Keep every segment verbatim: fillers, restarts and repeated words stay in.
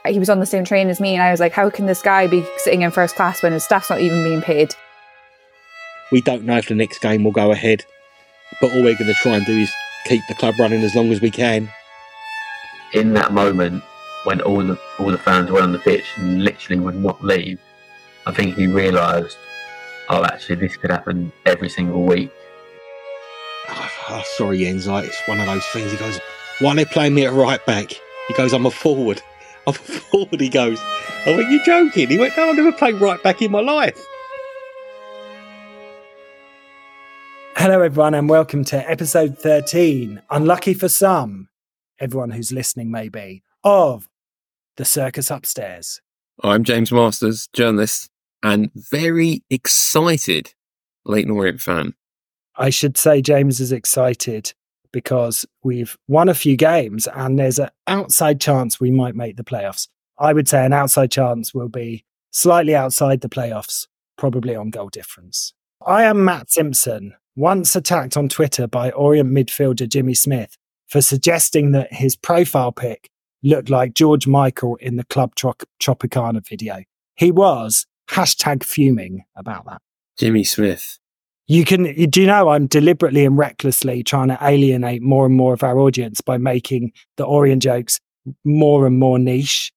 he was on the same train as me, and I was like, how can this guy be sitting in first class when his staff's not even being paid? We don't know if the next game will go ahead, but all we're going to try and do is keep the club running as long as we can. In that moment, when all the all the fans were on the pitch and literally would not leave, I think he realised, oh, actually, this could happen every single week. Oh, oh, sorry, Enzo, it's one of those things. He goes, why are they playing me at right back? He goes, I'm a forward. I'm a forward, he goes. I went, you're joking? He went, no, I've never played right back in my life. Hello, everyone, and welcome to episode thirteen, unlucky for some, everyone who's listening may be, of The Circus Upstairs. I'm James Masters, journalist, and very excited Leyton Orient fan. I should say James is excited because we've won a few games and there's an outside chance we might make the playoffs. I would say an outside chance will be slightly outside the playoffs, probably on goal difference. I am Matt Simpson, once attacked on Twitter by Orient midfielder Jimmy Smith for suggesting that his profile pic looked like George Michael in the Club Trop- Tropicana video. He was hashtag fuming about that. Jimmy Smith. You can, do you know, I'm deliberately and recklessly trying to alienate more and more of our audience by making the Orient jokes more and more niche.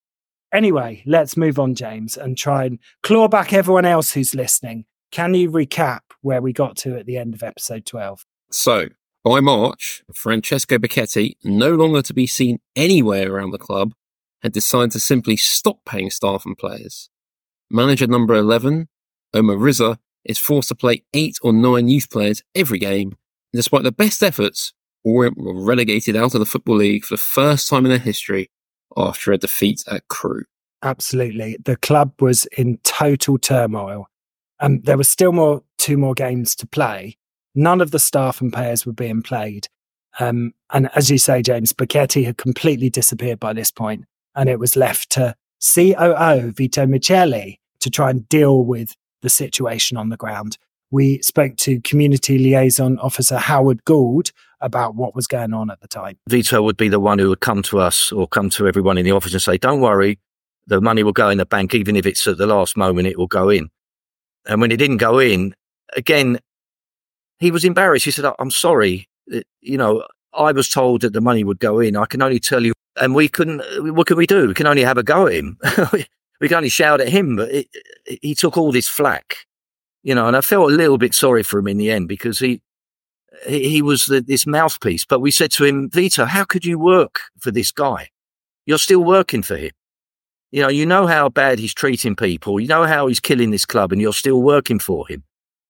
Anyway, let's move on, James, and try and claw back everyone else who's listening. Can you recap where we got to at the end of episode twelve? So, by March, Francesco Becchetti, no longer to be seen anywhere around the club, had decided to simply stop paying staff and players. Manager number eleven, Omar Rizza, is forced to play eight or nine youth players every game, and despite the best efforts, Orient were relegated out of the Football League for the first time in their history after a defeat at Crewe. Absolutely. The club was in total turmoil. Um, there were still more two more games to play. None of the staff and players were being played. Um, and as you say, James, Becchetti had completely disappeared by this point, and it was left to C O O Vito Miceli to try and deal with the situation on the ground. We spoke to Community Liaison Officer Howard Gould about what was going on at the time. Vito would be the one who would come to us or come to everyone in the office and say, don't worry, the money will go in the bank, even if it's at the last moment, it will go in. And when it didn't go in, again, he was embarrassed. He said, I'm sorry, you know, I was told that the money would go in. I can only tell you, and we couldn't, what can we do? We can only have a go at him. We can only shout at him, but it, he took all this flack, you know, and I felt a little bit sorry for him in the end because he he, he was the, this mouthpiece. But we said to him, Vito, how could you work for this guy? You're still working for him. You know, you know how bad he's treating people. You know how he's killing this club, and you're still working for him.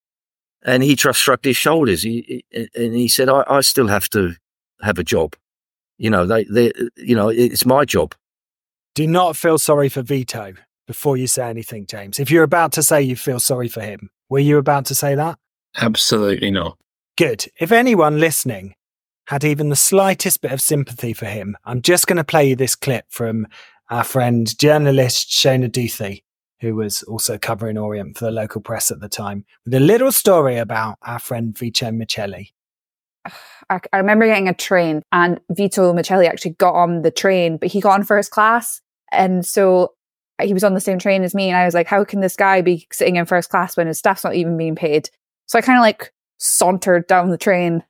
And he just shrugged his shoulders. He, and he said, I, I still have to have a job. You know, they, they, you know, it's my job. Do not feel sorry for Vito before you say anything, James. If you're about to say you feel sorry for him, were you about to say that? Absolutely not. Good. If anyone listening had even the slightest bit of sympathy for him, I'm just going to play you this clip from our friend, journalist Shona Duthie, who was also covering Orient for the local press at the time, with a little story about our friend Vito Miceli. I, I remember getting a train, and Vito Miceli actually got on the train, but he got on first class. And so he was on the same train as me. And I was like, how can this guy be sitting in first class when his staff's not even being paid? So I kind of like sauntered down the train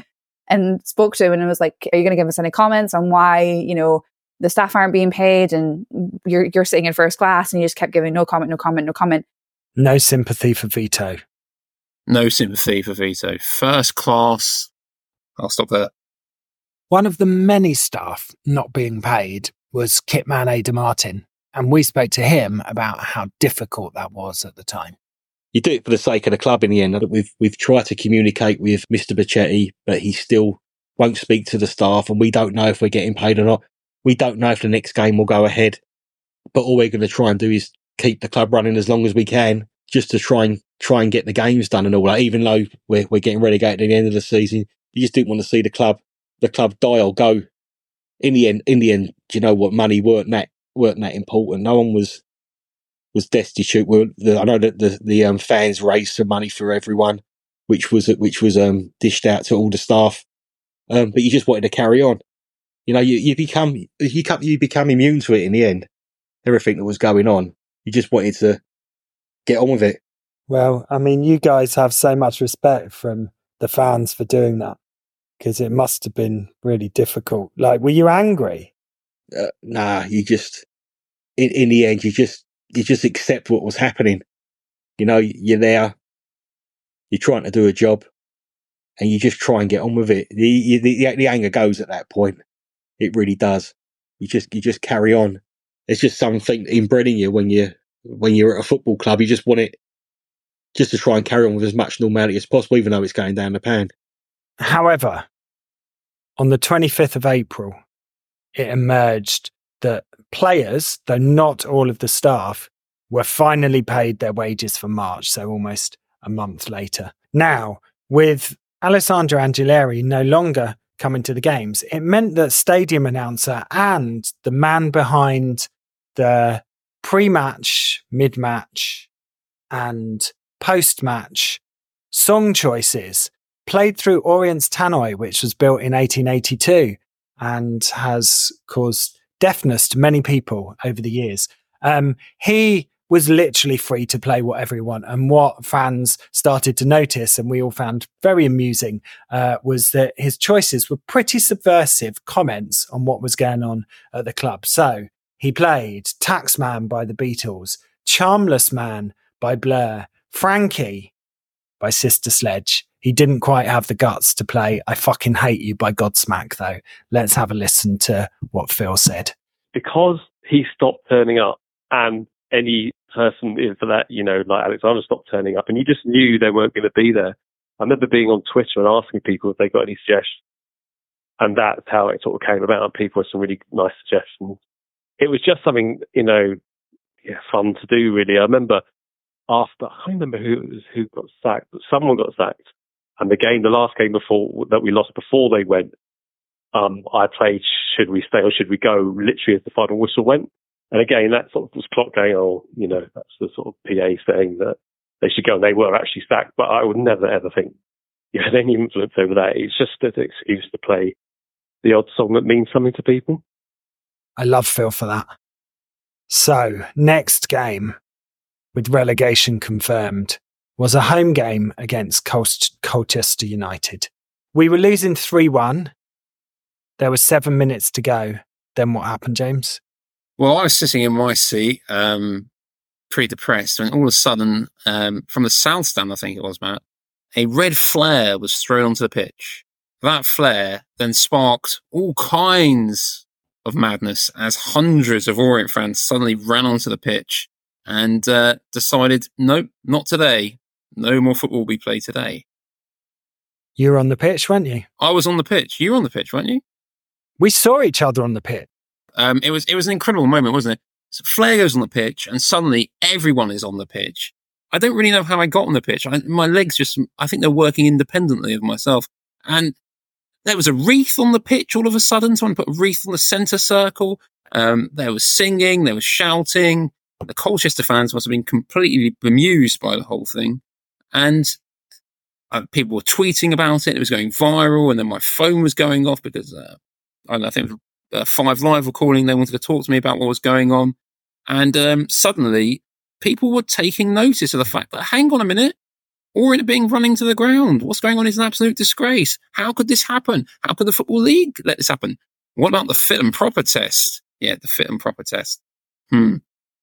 and spoke to him. And I was like, are you going to give us any comments on why, you know, the staff aren't being paid and you're you're sitting in first class? And he just kept giving no comment, no comment, no comment. No sympathy for Vito. No sympathy for Vito. First class. I'll stop there. One of the many staff not being paid was Kitman A. DeMartin, and we spoke to him about how difficult that was at the time. You do it for the sake of the club in the end. We've we've tried to communicate with Mister Becchetti, but he still won't speak to the staff, and we don't know if we're getting paid or not. We don't know if the next game will go ahead, but all we're going to try and do is keep the club running as long as we can, just to try and try and get the games done and all that. Even though we're we're getting relegated at the end of the season, you just didn't want to see the club the club die or go. In the end, in the end, do you know what? Money weren't that weren't that important. No one was was destitute. We the, I know that the the um, fans raised some money for everyone, which was which was um, dished out to all the staff. Um, but you just wanted to carry on. You know, you, you become you come you become immune to it in the end. Everything that was going on, you just wanted to get on with it. Well, I mean, you guys have so much respect from the fans for doing that, because it must have been really difficult. Like, were you angry? Uh, nah, you just in in the end, you just you just accept what was happening. You know, you're there, you're trying to do a job, and you just try and get on with it. The the, the anger goes at that point. It really does. You just you just carry on. It's just something inbred in you when you when you're at a football club. You just want it just to try and carry on with as much normality as possible, even though it's going down the pan. However, on the twenty-fifth of April, it emerged that players, though not all of the staff, were finally paid their wages for March, so almost a month later. Now, with Alessandro Angileri no longer coming to the games, it meant that stadium announcer and the man behind the pre-match, mid-match, and post-match song choices played through Orient's tannoy, which was built in eighteen eighty-two and has caused deafness to many people over the years. Um, he was literally free to play whatever he wanted. And what fans started to notice, and we all found very amusing, uh, was that his choices were pretty subversive comments on what was going on at the club. So he played Taxman by the Beatles, Charmless Man by Blur, Frankie by Sister Sledge. He didn't quite have the guts to play I Fucking Hate You by Godsmack, though. Let's have a listen to what Phil said. Because he stopped turning up, and any person for that, you know, like Alexander stopped turning up, and you just knew they weren't going to be there. I remember being on Twitter and asking people if they got any suggestions, and that's how it sort of came about, and people had some really nice suggestions. It was just something, you know, yeah, fun to do, really. I remember after, I can't remember who it was who got sacked, but someone got sacked. And the game, the last game before that we lost before they went, um, I played Should We Stay or Should We Go, literally as the final whistle went. And again, that sort of was clock going, oh, you know, that's the sort of P A saying that they should go, and they were actually sacked. But I would never ever think you had any influence over that. It's just an excuse to play the odd song that means something to people. I love Phil for that. So, next game, with relegation confirmed, was a home game against Colch- Colchester United. We were losing three one. There were seven minutes to go. Then what happened, James? Well, I was sitting in my seat, um, pretty depressed, and all of a sudden, um, from the south stand, I think it was, Matt, a red flare was thrown onto the pitch. That flare then sparked all kinds of madness as hundreds of Orient fans suddenly ran onto the pitch and uh, decided, nope, not today. No more football will be played today. You were on the pitch, weren't you? I was on the pitch. You were on the pitch, weren't you? We saw each other on the pitch. Um, it was it was an incredible moment, wasn't it? So Flair goes on the pitch, and suddenly everyone is on the pitch. I don't really know how I got on the pitch. I, my legs just, I think they're working independently of myself. And there was a wreath on the pitch all of a sudden. Someone put a wreath on the centre circle. Um, there was singing, there was shouting. The Colchester fans must have been completely bemused by the whole thing. And uh, people were tweeting about it. It was going viral. And then my phone was going off because uh, I, don't know, I think uh, Five Live were calling. They wanted to talk to me about what was going on. And um, suddenly people were taking notice of the fact that, hang on a minute, Orient being running to the ground. What's going on is an absolute disgrace. How could this happen? How could the Football League let this happen? What about the fit and proper test? Yeah, the fit and proper test. Hmm.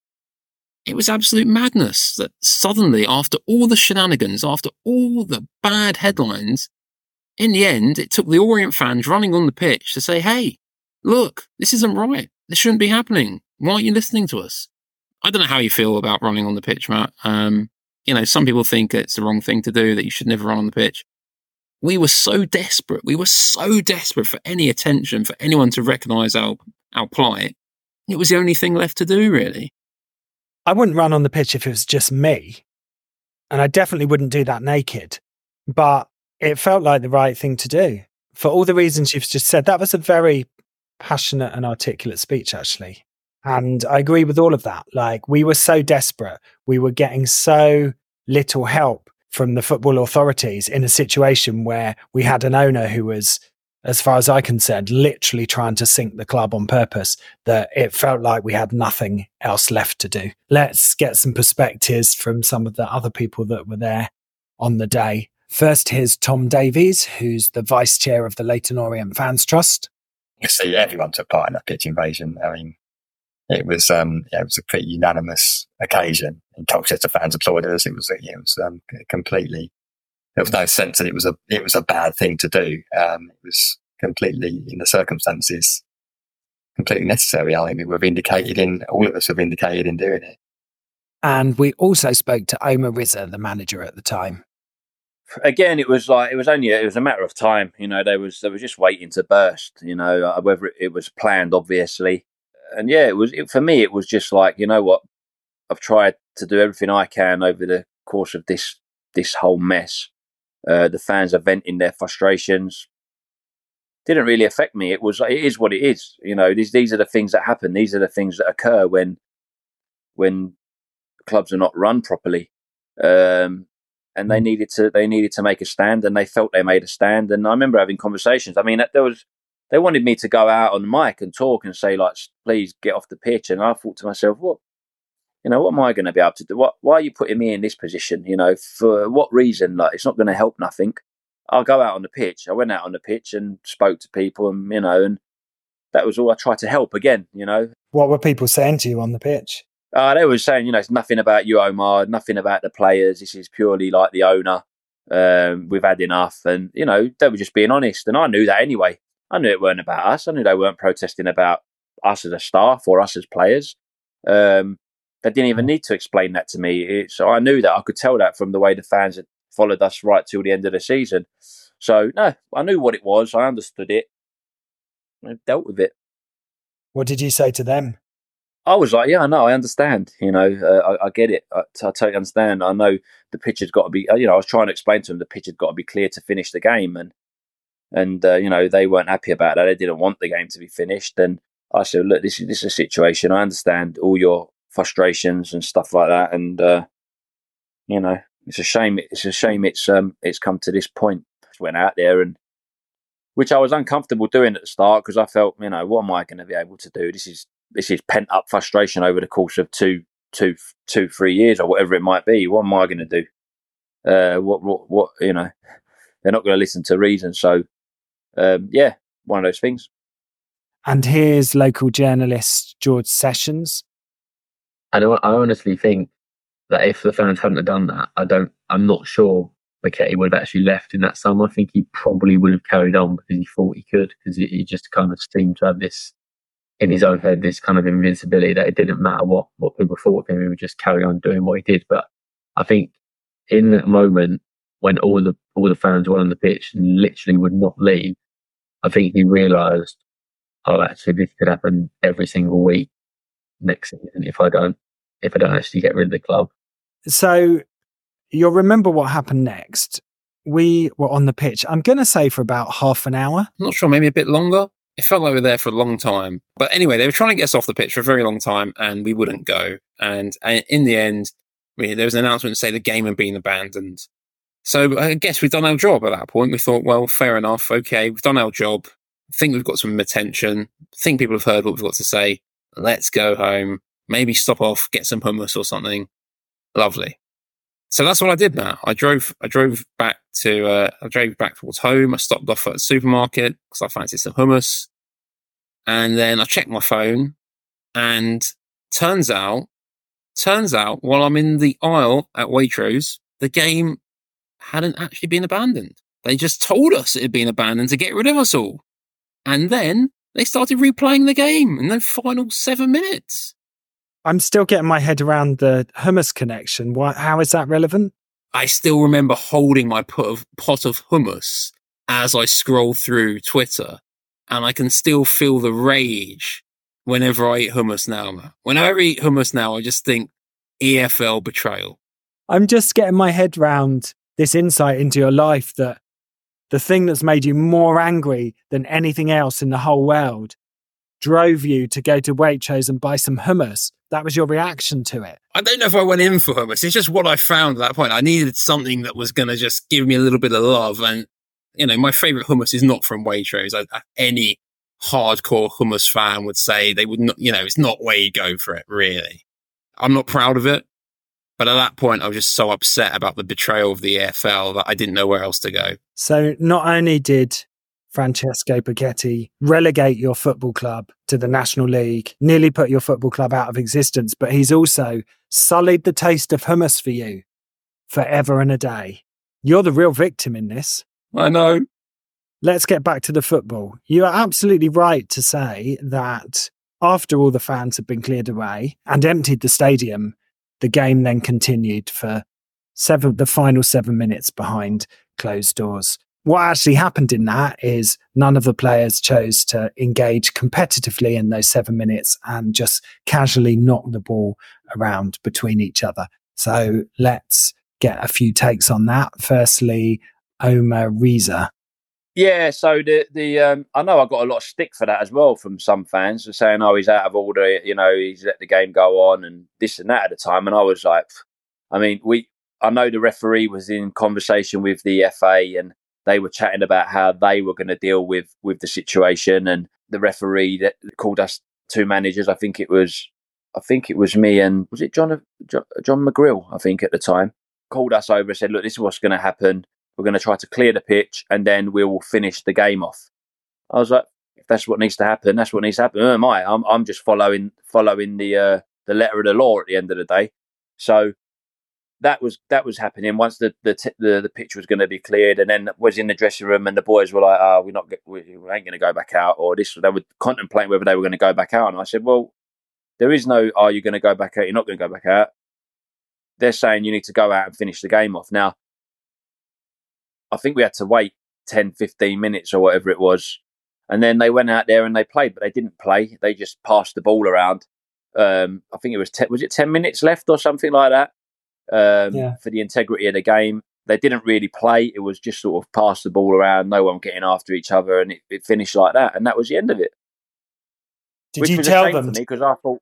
It was absolute madness that suddenly, after all the shenanigans, after all the bad headlines, in the end, it took the Orient fans running on the pitch to say, hey, look, this isn't right. This shouldn't be happening. Why aren't you listening to us? I don't know how you feel about running on the pitch, Matt. Um, you know, some people think it's the wrong thing to do, that you should never run on the pitch. We were so desperate. We were so desperate for any attention, for anyone to recognise our, our plight. It was the only thing left to do, really. I wouldn't run on the pitch if it was just me. And I definitely wouldn't do that naked. But it felt like the right thing to do. For all the reasons you've just said, that was a very passionate and articulate speech, actually. And I agree with all of that. Like, we were so desperate. We were getting so little help from the football authorities in a situation where we had an owner who was as far as I'm concerned, literally trying to sink the club on purpose, that it felt like we had nothing else left to do. Let's get some perspectives from some of the other people that were there on the day. First, here's Tom Davies, who's the vice chair of the Leyton Orient Fans Trust. So everyone took part in that pitch invasion. I mean, it was um, yeah, it was a pretty unanimous occasion. And Colchester fans applauded us. It was it was um, completely. There was no sense that it was a it was a bad thing to do. Um, it was completely, in the circumstances, completely necessary. I think we were vindicated in all of us were vindicated in doing it. And we also spoke to Omar Rizza, the manager at the time. Again, it was like it was only it was a matter of time. You know, they was they were just waiting to burst. You know, whether it, it was planned, obviously, and yeah, it was it, for me. It was just like, you know what, I've tried to do everything I can over the course of this this whole mess. Uh, the fans are venting their frustrations. Didn't really affect me. It was, it is what it is. You know, these these are the things that happen. These are the things that occur when when clubs are not run properly. Um, and they needed to they needed to make a stand, and they felt they made a stand. And I remember having conversations. I mean, there was they wanted me to go out on the mic and talk and say, like, please get off the pitch. And I thought to myself, what? You know, what am I going to be able to do? What? Why are you putting me in this position? You know, for what reason? Like, it's not going to help nothing. I'll go out on the pitch. I went out on the pitch and spoke to people, and, you know, and that was all. I tried to help again, you know. What were people saying to you on the pitch? Uh, they were saying, you know, it's nothing about you, Omar, nothing about the players. This is purely like the owner. Um, we've had enough. And, you know, they were just being honest. And I knew that anyway. I knew it weren't about us. I knew they weren't protesting about us as a staff or us as players. Um, They didn't even need to explain that to me. It, so I knew that. I could tell that from the way the fans had followed us right till the end of the season. So, no, I knew what it was. I understood it. I dealt with it. What did you say to them? I was like, yeah, I know, I understand. You know, uh, I, I get it. I, I totally understand. I know the pitch has got to be, you know, I was trying to explain to them the pitch had got to be clear to finish the game. And, and uh, you know, they weren't happy about that. They didn't want the game to be finished. And I said, look, this is, this is a situation. I understand all your frustrations and stuff like that, and uh, you know, it's a shame. It's a shame. It's um, it's come to this point. Just went out there, and which I was uncomfortable doing at the start because I felt, you know, what am I going to be able to do? This is this is pent up frustration over the course of two, two, two, three years or whatever it might be. What am I going to do? Uh, what, what, what? You know, they're not going to listen to reason. So, um, yeah, one of those things. And here's local journalist George Sessions. I don't. I honestly think that if the fans hadn't have done that, I don't. I'm not sure Becchetti would have actually left in that summer. I think he probably would have carried on because he thought he could, because he, he just kind of seemed to have this in his own head, this kind of invincibility that it didn't matter what what people thought of him. He would just carry on doing what he did. But I think in that moment when all the all the fans were on the pitch and literally would not leave, I think he realised, oh, actually, this could happen every single week next season if I don't if I don't actually get rid of the club. So you'll remember what happened next. We were on the pitch, I'm going to say for about half an hour. I'm not sure, maybe a bit longer. It felt like we were there for a long time. But anyway, they were trying to get us off the pitch for a very long time and we wouldn't go. And, and in the end, we, there was an announcement to say the game had been abandoned. So I guess we've done our job at that point. We thought, well, fair enough. Okay, we've done our job. I think we've got some attention. I think people have heard what we've got to say. Let's go home, maybe stop off, get some hummus or something. Lovely. So that's what I did, Matt. I drove, I drove back to, uh, I drove back towards home. I stopped off at the supermarket because I fancied some hummus. And then I checked my phone and turns out, turns out while I'm in the aisle at Waitrose, the game hadn't actually been abandoned. They just told us it had been abandoned to get rid of us all. And then they started replaying the game in the final seven minutes. I'm still getting my head around the hummus connection. Why, how is that relevant? I still remember holding my pot of, pot of hummus as I scroll through Twitter, and I can still feel the rage whenever I eat hummus now. Whenever I eat hummus now, I just think E F L betrayal. I'm just getting my head around this insight into your life, that the thing that's made you more angry than anything else in the whole world drove you to go to Waitrose and buy some hummus. That was your reaction to it. I don't know if I went in for hummus. It's just what I found at that point. I needed something that was going to just give me a little bit of love. And You know, my favourite hummus is not from Waitrose. I, I, any hardcore hummus fan would say they would not, you know, it's not where you go for it, really. I'm not proud of it. But at that point, I was just so upset about the betrayal of the E F L that I didn't know where else to go. So not only did Francesco Becchetti relegate your football club to the National League, nearly put your football club out of existence, but he's also sullied the taste of hummus for you forever and a day. You're the real victim in this. I know. Let's get back to the football. You are absolutely right to say that after all the fans had been cleared away and emptied the stadium, the game then continued for seven, the final seven minutes behind closed doors. What actually happened in that is none of the players chose to engage competitively in those seven minutes and just casually knock the ball around between each other. So let's get a few takes on that. Firstly, Omar Reza. Yeah, so the the um, I know I got a lot of stick for that as well from some fans saying, "Oh, he's out of order. You know, he's let the game go on and this and that at the time." And I was like, I mean, we I know the referee was in conversation with the F A and they were chatting about how they were going to deal with with the situation. And the referee that called us two managers, I think it was, I think it was me and was it John John, John McGrill? I think at the time called us over and said, "Look, this is what's going to happen. We're going to try to clear the pitch and then we will finish the game off." I was like, if that's what needs to happen, that's what needs to happen. Who am I? I'm, I'm just following following the uh, the letter of the law at the end of the day. So that was that was happening once the the t- the, the pitch was going to be cleared, and then was in the dressing room and the boys were like, "Oh, we're not we, we ain't going to go back out," or this. They were contemplating whether they were going to go back out, and I said, "Well, there is no, are you going to go back out? You're not going to go back out." They're saying you need to go out and finish the game off. Now, I think we had to wait ten, fifteen minutes or whatever it was. And then they went out there and they played, but they didn't play. They just passed the ball around. Um, I think it was, te- was it ten minutes left or something like that um, yeah. for the integrity of the game. They didn't really play. It was just sort of pass the ball around, no one getting after each other, and it, it finished like that. And that was the end of it. Did Which you was tell a shame them? for me because I thought,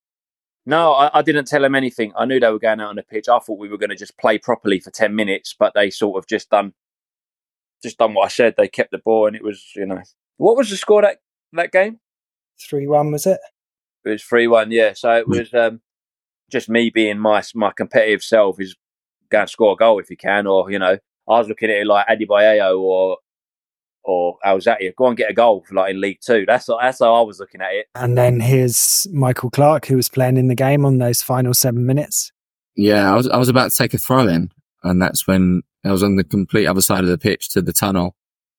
no, I, I didn't tell them anything. I knew they were going out on the pitch. I thought we were going to just play properly for ten minutes, but they sort of just done just done what I said. They kept the ball, and it was, you know, what was the score that that game? three one, was it? It was three one, yeah. So it was um, just me being my my competitive self is go and score a goal if you can, or, you know, I was looking at it like Adebayo or or Alzati, go and get a goal for like in League Two. That's that's how I was looking at it. And then here's Michael Clark, who was playing in the game on those final seven minutes. Yeah, I was I was about to take a throw in, and that's when I was on the complete other side of the pitch to the tunnel.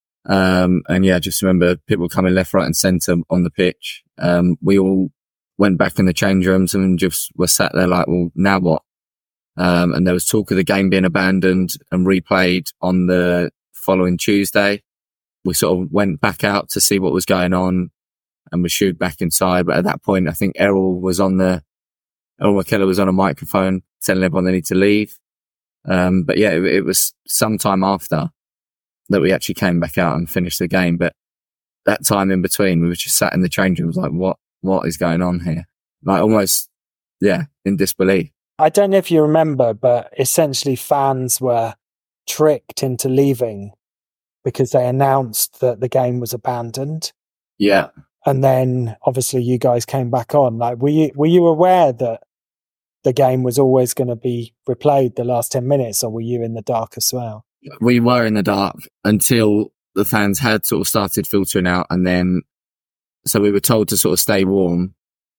Um, and yeah, just remember people coming left, right, and centre on the pitch. Um, we all went back in the change rooms and just were sat there like, well, now what? Um, and there was talk of the game being abandoned and replayed on the following Tuesday. We sort of went back out to see what was going on and we shooed back inside. But at that point, I think Errol was on the, Errol McKellar was on a microphone telling everyone they need to leave. Um, but yeah, it, it was some time after that we actually came back out and finished the game. But that time in between, we were just sat in the change room, was like, what, what is going on here? Like almost, yeah, in disbelief. I don't know if you remember, but essentially fans were tricked into leaving because they announced that the game was abandoned. Yeah. And then obviously you guys came back on. Like, were you, were you aware that the game was always going to be replayed the last ten minutes, or were you in the dark as well? We were in the dark until the fans had sort of started filtering out. And then, so we were told to sort of stay warm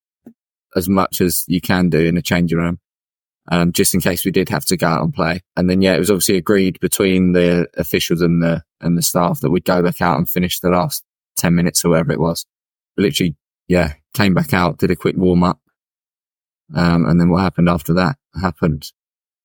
as much as you can do in a changing room. Um, just in case we did have to go out and play. And then, yeah, it was obviously agreed between the officials and the, and the staff that we'd go back out and finish the last ten minutes or whatever it was. Literally, yeah, came back out, did a quick warm up. Um, and then what happened after that happened.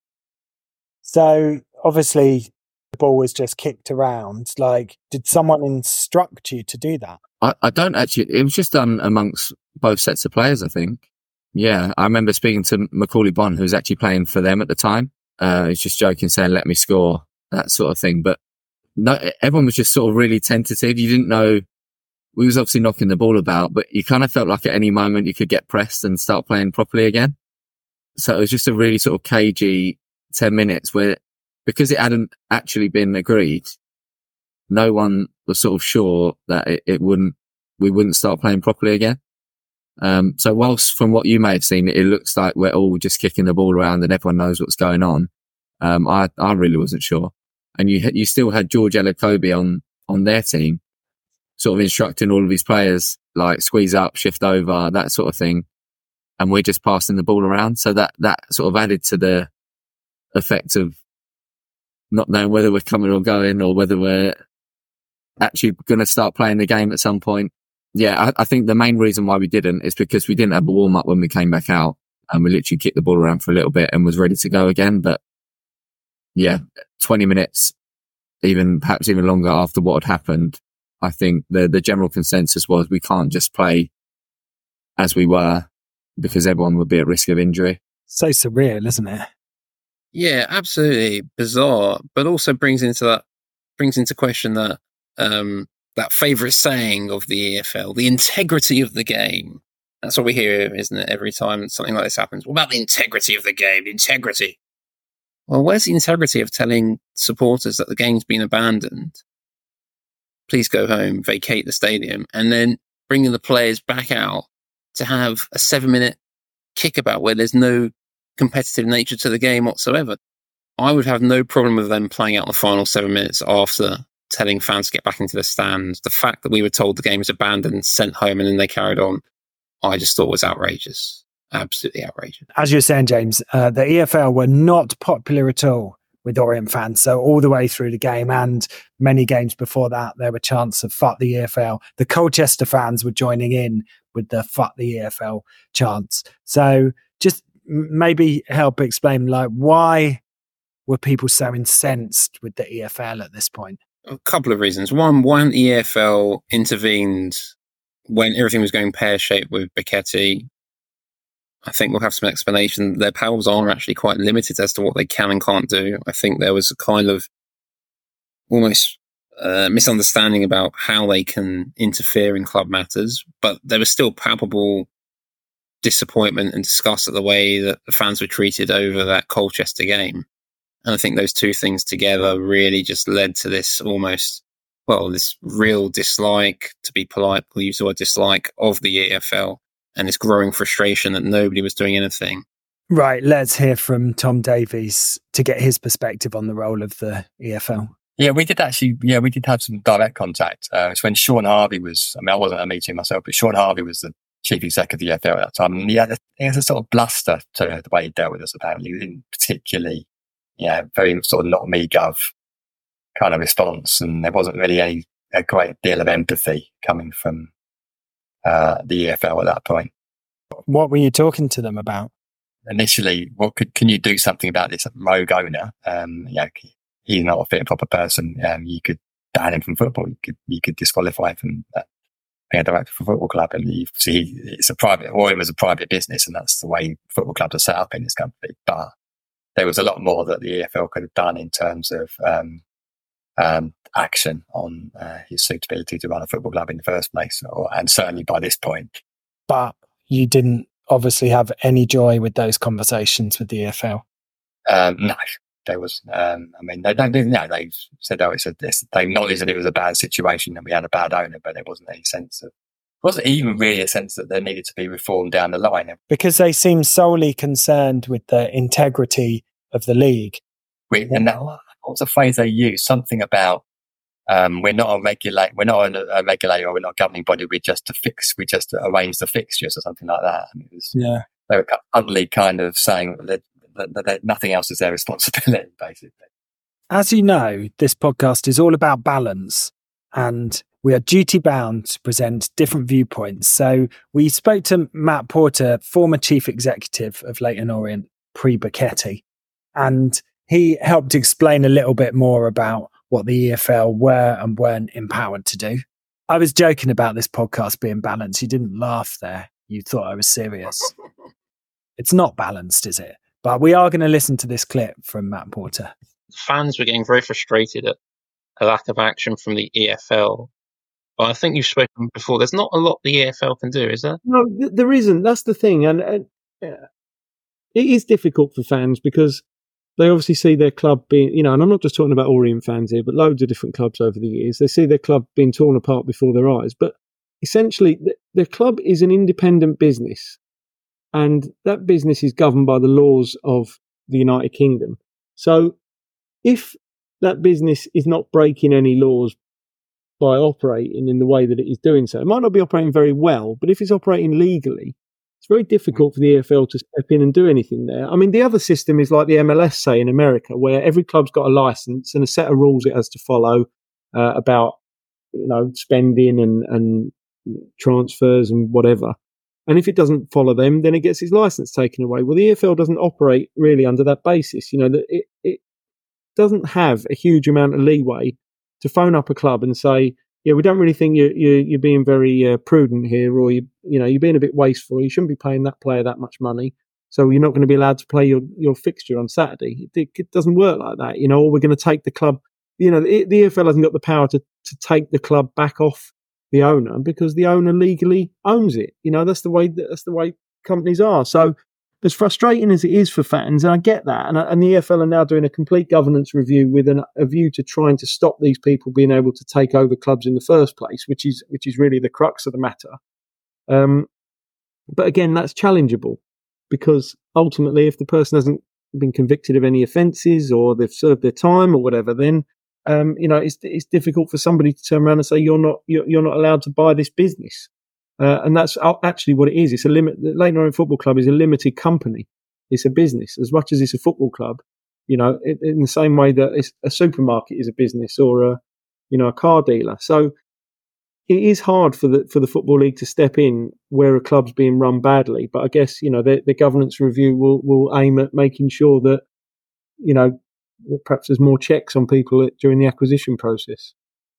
So obviously the ball was just kicked around. Like, did someone instruct you to do that? I, I don't actually, it was just done amongst both sets of players, I think. Yeah, I remember speaking to Macaulay Bonne, who was actually playing for them at the time. Uh, he's just joking, saying, let me score, that sort of thing. But no, everyone was just sort of really tentative. You didn't know, we was obviously knocking the ball about, but you kind of felt like at any moment you could get pressed and start playing properly again. So it was just a really sort of cagey ten minutes where, because it hadn't actually been agreed, no one was sort of sure that it, it wouldn't, we wouldn't start playing properly again. Um, so whilst from what you may have seen, it looks like we're all just kicking the ball around and everyone knows what's going on. Um, I, I really wasn't sure. And you, you still had George Elokobi on, on their team, sort of instructing all of his players, like squeeze up, shift over, that sort of thing. And we're just passing the ball around. So that, that sort of added to the effect of not knowing whether we're coming or going or whether we're actually going to start playing the game at some point. Yeah, I, I think the main reason why we didn't is because we didn't have a warm up when we came back out, and we literally kicked the ball around for a little bit and was ready to go again. But yeah, twenty minutes, even perhaps even longer after what had happened, I think the, the general consensus was we can't just play as we were because everyone would be at risk of injury. So surreal, isn't it? Yeah, absolutely bizarre, but also brings into that brings into question that um, that favourite saying of the E F L, the integrity of the game. That's what we hear, isn't it? Every time something like this happens. What about the integrity of the game? The integrity. Well, where's the integrity of telling supporters that the game's been abandoned? Please go home, vacate the stadium, and then bringing the players back out to have a seven-minute kickabout where there's no competitive nature to the game whatsoever. I would have no problem with them playing out the final seven minutes after telling fans to get back into the stands. The fact that we were told the game was abandoned, sent home, and then they carried on, I just thought was outrageous. Absolutely outrageous. As you're saying, James, uh, the E F L were not popular at all with Orient fans. So all the way through the game and many games before that, there were chants of fuck the E F L. The Colchester fans were joining in with the fuck the E F L chants. So just maybe help explain, like, why were people so incensed with the E F L at this point? A couple of reasons. One, one E F L intervened when everything was going pear-shaped with Becchetti. I think we'll have some explanation. Their powers are actually quite limited as to what they can and can't do. I think there was a kind of almost uh, misunderstanding about how they can interfere in club matters, but there was still palpable disappointment and disgust at the way that the fans were treated over that Colchester game. And I think those two things together really just led to this almost, well, this real dislike, to be polite, we'll use the word dislike, of the E F L, and this growing frustration that nobody was doing anything. Right, let's hear from Tom Davies to get his perspective on the role of the E F L. Yeah, we did actually, yeah, we did have some direct contact. Uh, it's when Sean Harvey was, I mean, I wasn't at a meeting myself, but Sean Harvey was the chief exec of the E F L at that time. And he had a, he has a sort of bluster to the way he dealt with us, apparently. He didn't particularly, yeah, very sort of not me gov kind of response. And there wasn't really any, a great deal of empathy coming from uh, the E F L at that point. What were you talking to them about? Initially, what could, can you do something about this rogue owner? Um, yeah, he's not a fit and proper person. Um, you could ban him from football. You could, you could disqualify him from uh, being a director for a football club. And you see, it's a private, or it was a private business, and that's the way football clubs are set up in this country. But there was a lot more that the E F L could have done in terms of um, um, action on uh, his suitability to run a football club in the first place, or, and certainly by this point. But you didn't obviously have any joy with those conversations with the E F L. Um, no, there was. Um, I mean, they don't. You know, they said, "Oh, it's a." It's, they acknowledged that it was a bad situation and we had a bad owner, but there wasn't any sense of. Wasn't even really a sense that there needed to be reform down the line, because they seem solely concerned with the integrity of the league. We, and that, what was the phrase they used? Something about um, we're not a regulate, we're not a, a regulator, or we're not a governing body. We just to fix, we just arrange the fixtures or something like that. And it was, yeah, they were utterly kind of saying that, that, that, that nothing else is their responsibility, basically. As you know, this podcast is all about balance, and we are duty bound to present different viewpoints. So we spoke to Matt Porter, former chief executive of Leyton Orient pre-Becchetti, and he helped explain a little bit more about what the E F L were and weren't empowered to do. I was joking about this podcast being balanced. You didn't laugh there. You thought I was serious. It's not balanced, is it? But we are going to listen to this clip from Matt Porter. Fans were getting very frustrated at a lack of action from the E F L. But I think you've spoken before. There's not a lot the E F L can do, is there? No, th- there isn't. That's the thing. And, and uh, it is difficult for fans because they obviously see their club being, you know, and I'm not just talking about Orient fans here, but loads of different clubs over the years. They see their club being torn apart before their eyes. But essentially, the, the club is an independent business, and that business is governed by the laws of the United Kingdom. So if that business is not breaking any laws by operating in the way that it is doing so, it might not be operating very well, but if it's operating legally, it's very difficult for the E F L to step in and do anything there. I mean, the other system is like the M L S, say, in America, where every club's got a license and a set of rules it has to follow uh, about, you know, spending and, and transfers and whatever. And if it doesn't follow them, then it gets its license taken away. Well, the E F L doesn't operate really under that basis. You know, that it, it doesn't have a huge amount of leeway to phone up a club and say, yeah, we don't really think you're, you're, you're being very uh, prudent here, or, you, you know, you're being a bit wasteful. You shouldn't be paying that player that much money. So you're not going to be allowed to play your, your fixture on Saturday. It, it doesn't work like that, you know, or we're going to take the club. You know, the, the E F L hasn't got the power to, to take the club back off the owner because the owner legally owns it. You know, that's the way, that's the way companies are. So as frustrating as it is for fans, and I get that, and, and the E F L are now doing a complete governance review with an, a view to trying to stop these people being able to take over clubs in the first place, which is which is really the crux of the matter. Um, but again, that's challengeable because ultimately, if the person hasn't been convicted of any offences or they've served their time or whatever, then um, you know it's it's difficult for somebody to turn around and say you're not you're, you're not allowed to buy this business. Uh, and that's actually what it is. It's a limit. The Leyton Orient Football Club is a limited company. It's a business as much as it's a football club. You know, it, in the same way that it's, a supermarket is a business or a, you know, a car dealer. So it is hard for the for the Football League to step in where a club's being run badly. But I guess you know the, the governance review will will aim at making sure that you know that perhaps there's more checks on people during the acquisition process.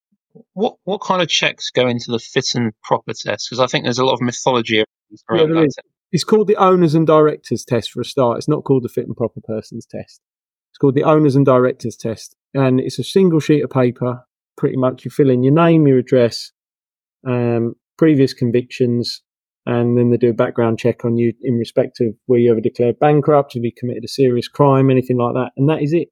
What what kind of checks go into the fit and proper test? Because I think there's a lot of mythology around yeah, that. It's called the owners and directors test for a start. It's not called the fit and proper persons test. It's called the owners and directors test, and it's a single sheet of paper. Pretty much, you fill in your name, your address, um, previous convictions, and then they do a background check on you in respect of were you ever declared bankrupt, have you committed a serious crime, anything like that, and that is it.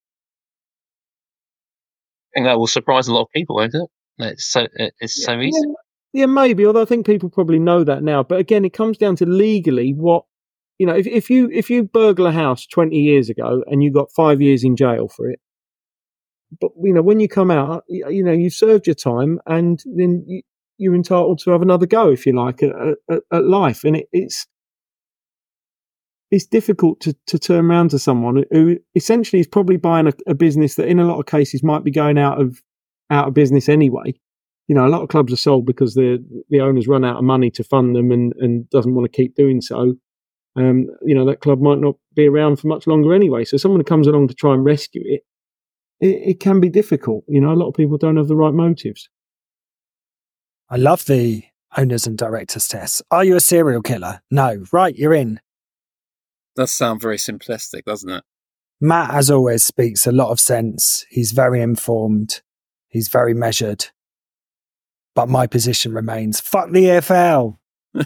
I think that will surprise a lot of people, won't it? It's so it's so easy. Yeah, yeah, maybe. Although I think people probably know that now. But again, it comes down to legally what you know. If if you if you burgle a house twenty years ago and you got five years in jail for it, but you know when you come out, you know you've served your time, and then you, you're entitled to have another go if you like at, at, at life. And it, it's it's difficult to to turn around to someone who essentially is probably buying a, a business that in a lot of cases might be going out of. out of business anyway. You know, a lot of clubs are sold because the the owners run out of money to fund them and, and doesn't want to keep doing so. Um, you know, that club might not be around for much longer anyway. So someone who comes along to try and rescue it, it, it can be difficult. You know, a lot of people don't have the right motives. I love the owners and directors test. Are you a serial killer? No. Right, you're in. Does sound very simplistic, doesn't it? Matt, as always, speaks a lot of sense. He's very informed. He's very measured. But my position remains, fuck the E F L.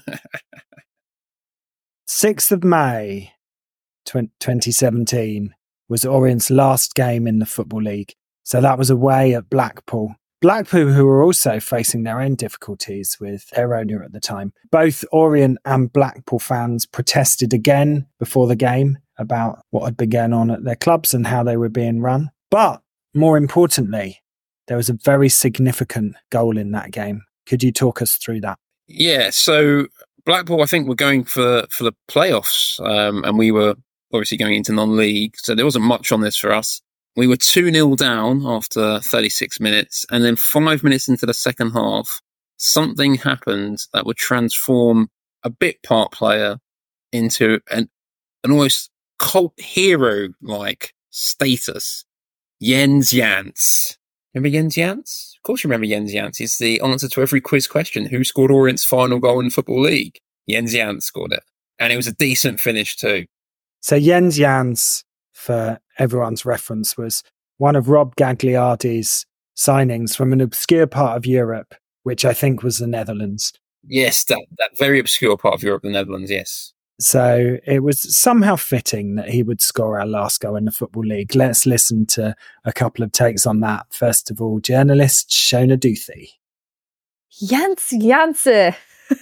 sixth of May twenty seventeen was Orient's last game in the Football League. So that was away at Blackpool. Blackpool, who were also facing their own difficulties with their owner at the time. Both Orient and Blackpool fans protested again before the game about what had been going on at their clubs and how they were being run. But more importantly, there was a very significant goal in that game. Could you talk us through that? Yeah, so Blackpool, I think, were going for, for the playoffs, um, and we were obviously going into non-league, so there wasn't much on this for us. We were two nil down after thirty-six minutes, and then five minutes into the second half, something happened that would transform a bit part player into an, an almost cult hero-like status. Jens Jans. Remember Jens Jans? Of course you remember Jens Jans. He's the answer to every quiz question. Who scored Orient's final goal in the Football League? Jens Jans scored it. And it was a decent finish too. So Jens Jans, for everyone's reference, was one of Rob Gagliardi's signings from an obscure part of Europe, which I think was the Netherlands. Yes, that, that very obscure part of Europe, the Netherlands, yes. So it was somehow fitting that he would score our last goal in the Football League. Let's listen to a couple of takes on that. First of all, journalist Shona Duthie. Jens Janse.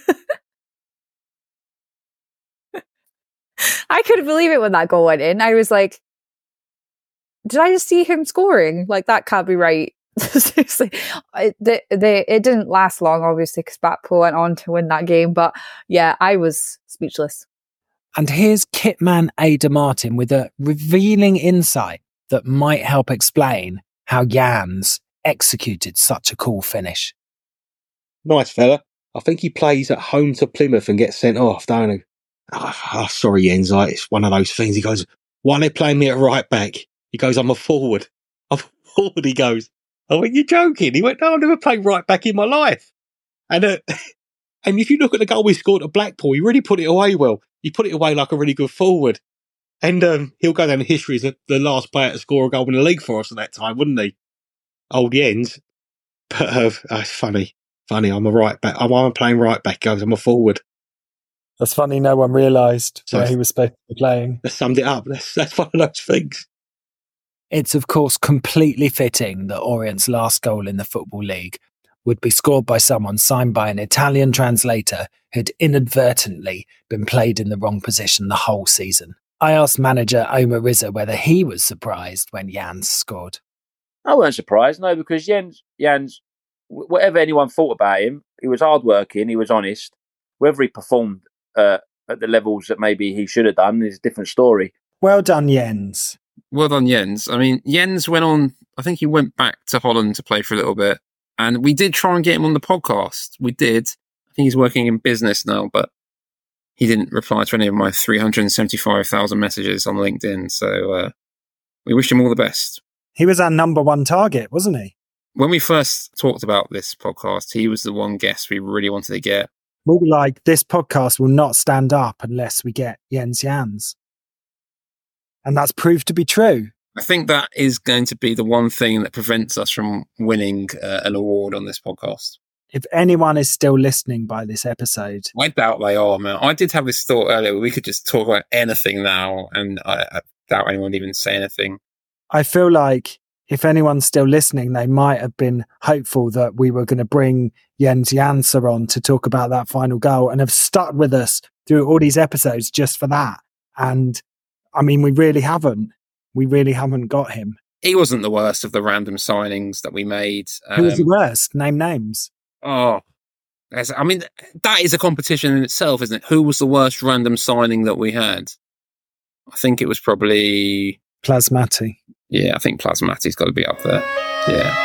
I couldn't believe it when that goal went in. I was like, did I just see him scoring? Like, that can't be right. Seriously. It, they, they, it didn't last long, obviously, because Blackpool went on to win that game. But yeah, I was speechless. And here's Kitman Ada Martin with a revealing insight that might help explain how Jans executed such a cool finish. Nice fella. I think he plays at home to Plymouth and gets sent off, don't he? Oh, oh, sorry, Jens. Like, it's one of those things. He goes, why are they playing me at right back? He goes, I'm a forward. I'm a forward, he goes. I went, you're joking? He went, no, I've never played right back in my life. And uh, and if you look at the goal we scored at Blackpool, he really put it away well. He put it away like a really good forward. And um, he'll go down in history as the last player to score a goal in the league for us at that time, wouldn't he? Old Jens. But uh, oh, it's funny. Funny, I'm a right back. I'm, I'm playing right back, guys. I'm a forward. That's funny. No one realised So where he was supposed to be playing. That summed it up. That's, that's one of those things. It's, of course, completely fitting that Orient's last goal in the Football League would be scored by someone signed by an Italian translator who'd inadvertently been played in the wrong position the whole season. I asked manager Omar Rizza whether he was surprised when Jans scored. I wasn't surprised, no, because Jens, Jens, whatever anyone thought about him, he was hardworking, he was honest. Whether he performed uh, at the levels that maybe he should have done is a different story. Well done, Jens. Well done, Jens. I mean, Jens went on, I think he went back to Holland to play for a little bit. And we did try and get him on the podcast. We did. I think he's working in business now, but he didn't reply to any of my three hundred seventy-five thousand messages on LinkedIn. So uh, we wish him all the best. He was our number one target, wasn't he? When we first talked about this podcast, he was the one guest we really wanted to get. We were like, this podcast will not stand up unless we get Jens Jans. And that's proved to be true. I think that is going to be the one thing that prevents us from winning uh, an award on this podcast. If anyone is still listening by this episode. I doubt they are, man. I did have this thought earlier. We could just talk about anything now, and I, I doubt anyone would even say anything. I feel like if anyone's still listening, they might have been hopeful that we were going to bring Jens Janse on to talk about that final goal and have stuck with us through all these episodes just for that. And I mean, we really haven't. We really haven't got him. He wasn't the worst of the random signings that we made. Um, Who was the worst? Name names. Oh, I mean, that is a competition in itself, isn't it? Who was the worst random signing that we had? I think it was probably... Plasmati. Yeah, I think Plasmati's got to be up there. Yeah.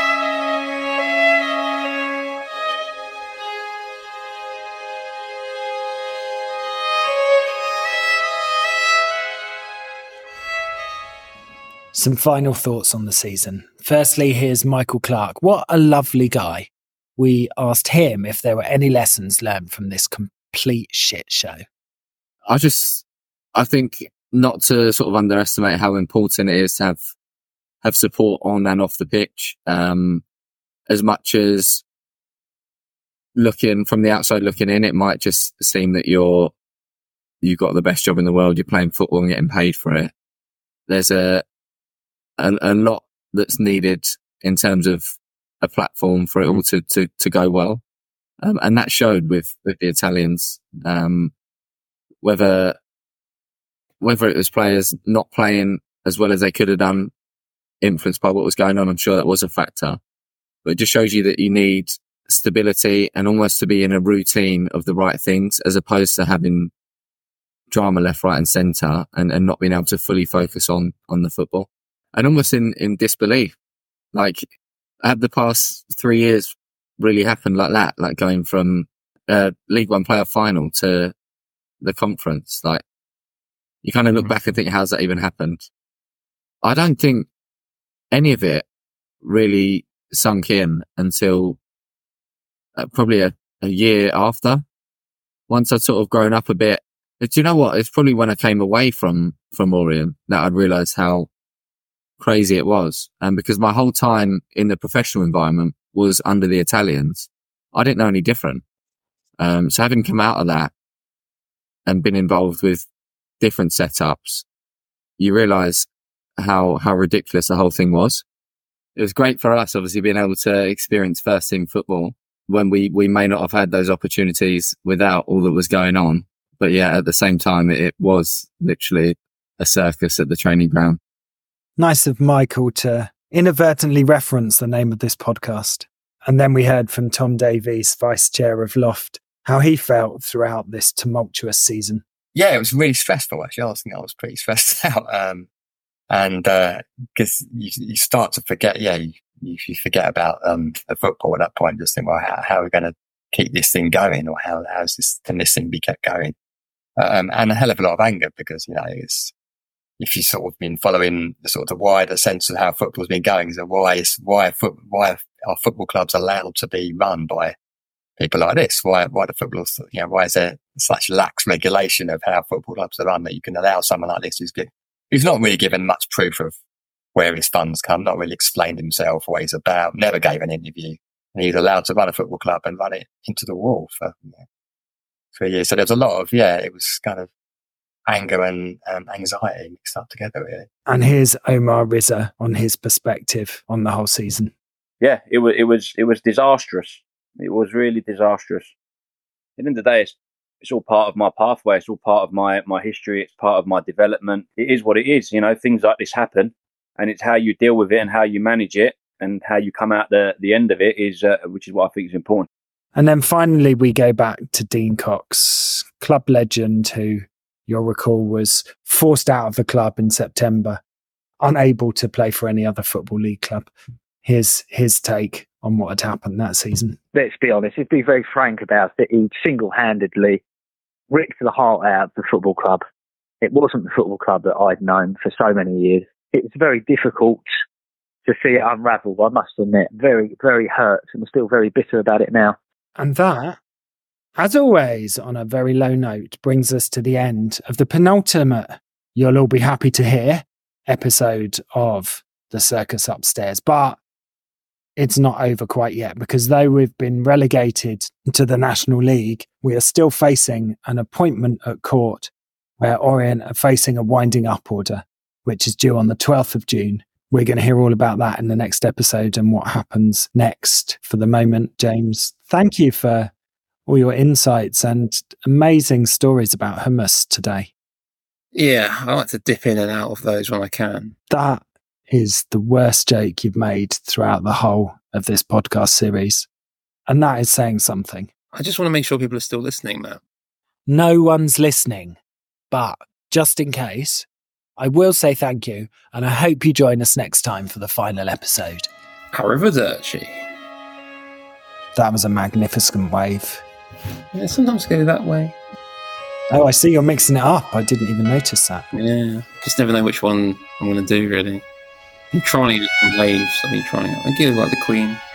Some final thoughts on the season. Firstly, here's Michael Clark. What a lovely guy. We asked him if there were any lessons learned from this complete shit show. I just, I think not to sort of underestimate how important it is to have have support on and off the pitch. Um, as much as looking from the outside looking in, it might just seem that you're you've got the best job in the world. You're playing football and getting paid for it. There's a a, a lot that's needed in terms of a platform for it all to to, to go well, um, and that showed with with the Italians. Um, whether whether it was players not playing as well as they could have done, influenced by what was going on, I'm sure that was a factor. But it just shows you that you need stability and almost to be in a routine of the right things, as opposed to having drama left, right, and centre, and, and not being able to fully focus on on the football, and almost in in disbelief. Like, had the past three years really happened like that? Like going from uh, League One playoff final to the conference, like you kind of look back and think, how's that even happened? I don't think any of it really sunk in until uh, probably a, a year after. Once I'd sort of grown up a bit. But do you know what? It's probably when I came away from, from Orient that I'd realised how crazy it was. And because my whole time in the professional environment was under the Italians, I didn't know any different. Um, so having come out of that, and been involved with different setups, you realise how how ridiculous the whole thing was. It was great for us, obviously, being able to experience first team football when we, we may not have had those opportunities without all that was going on. But yeah, at the same time, it, it was literally a circus at the training ground. Nice of Michael to inadvertently reference the name of this podcast. And then we heard from Tom Davies, Vice Chair of Loft, how he felt throughout this tumultuous season. Yeah, it was really stressful, actually. I was thinking I was pretty stressed out. Um, and because uh, you, you start to forget, yeah, you, you forget about um, the football at that point. Just think, well, how, how are we going to keep this thing going, or how how's this can this thing be kept going? Um, and a hell of a lot of anger, because you know it's if you sort of been following the sort of the wider sense of how football's been going, so why is why foot, why are football clubs allowed to be run by people like this? Why why the footballers, you know, why is there such lax regulation of how football clubs are run that you can allow someone like this who's good, who's not really given much proof of where his funds come, not really explained himself, what he's about, never gave an interview, and he's allowed to run a football club and run it into the wall for you know, for years. So there was a lot of yeah, it was kind of anger and um, anxiety mixed up together, really. And here's Omar Rizza on his perspective on the whole season. Yeah, it was it was it was disastrous. It was really disastrous. At the end of the day, it's, it's all part of my pathway. It's all part of my my history. It's part of my development. It is what it is. You know, things like this happen, and it's how you deal with it and how you manage it and how you come out the the end of it is, uh, which is what I think is important. And then finally, we go back to Dean Cox, club legend, who you'll recall was forced out of the club in September, unable to play for any other Football League club. Here's his take on what had happened that season. Let's be honest, let's be very frank about it. He single-handedly ripped the heart out of the football club. It wasn't the football club that I'd known for so many years. It was very difficult to see it unravel, I must admit. Very, very hurt, and I'm still very bitter about it now. And that, as always, on a very low note, brings us to the end of the penultimate, you'll all be happy to hear, episode of The Circus Upstairs. But it's not over quite yet, because though we've been relegated to the National League, we are still facing an appointment at court where Orient are facing a winding up order, which is due on the twelfth of June. We're going to hear all about that in the next episode and what happens next. For the moment, James, thank you for all your insights and amazing stories about hummus today. Yeah, I like to dip in and out of those when I can. That is the worst joke you've made throughout the whole of this podcast series. And that is saying something. I just want to make sure people are still listening, Matt. No one's listening, but just in case, I will say thank you, and I hope you join us next time for the final episode. Arrivederci. That was a magnificent wave. Yeah, sometimes go that way. Oh, I see you're mixing it up. I didn't even notice that. Yeah, just never know which one I'm going to do, really. I'm trying some waves. I've been trying. I give like the Queen.